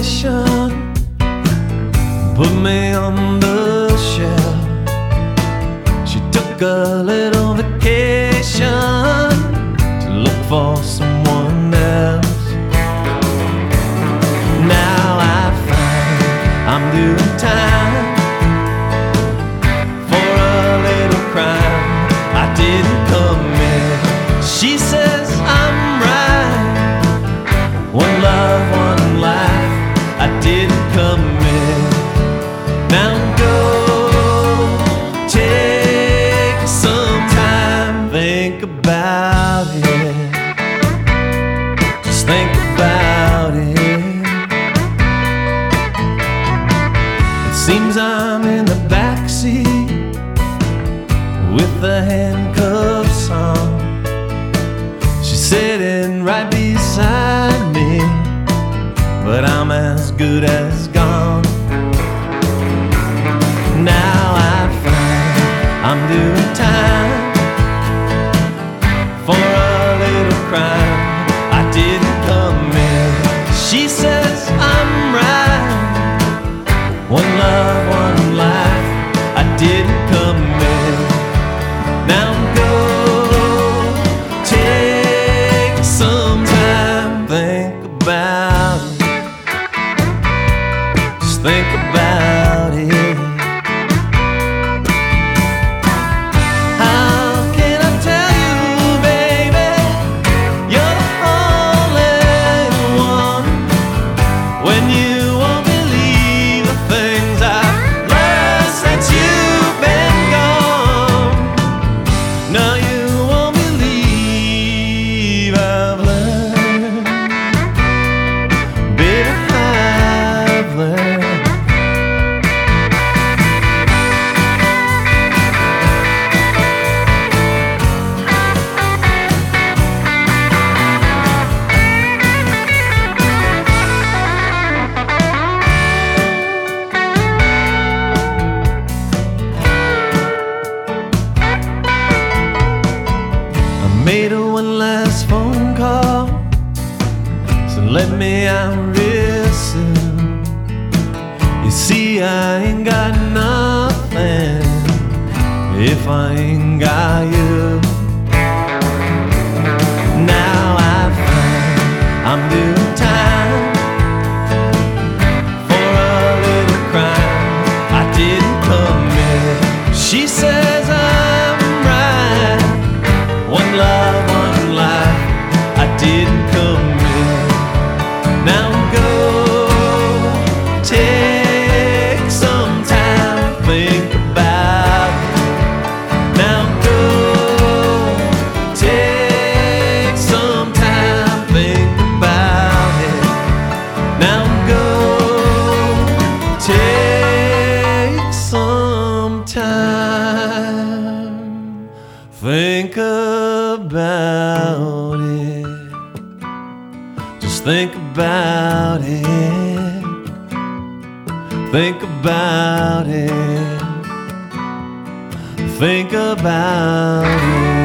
station, put me on the shelf. She took a little vacation to look for someone else. Now I find I'm doing time for a little crime I didn't commit. She says I'm right. One love, one life I didn't commit. Now go take some time, think about it. Just think about it. It seems I'm in the backseat with the handcuffs on. She's sitting right beside me, but I'm as good as gone. Now I find I'm doing time for a little crime I didn't commit. She says I'm right. One love, one life I didn't commit. Now go take some time, think about it. Just think about it. How can I tell you, baby, you're the only one, when you won't believe the things I've learned since you've been gone. No, you won't believe I've learned, baby, I've learned. I made her one last phone call, so let me out real soon. You see, I ain't got nothing if I ain't got you. Now I find I'm doing time for a little crime I didn't commit. She says I'm right. One love, one life I didn't commit. Now go take some time, think about it. Now go take some time, think about it. Now go take some time, think about it. Just think about it. Think about it. Think about it.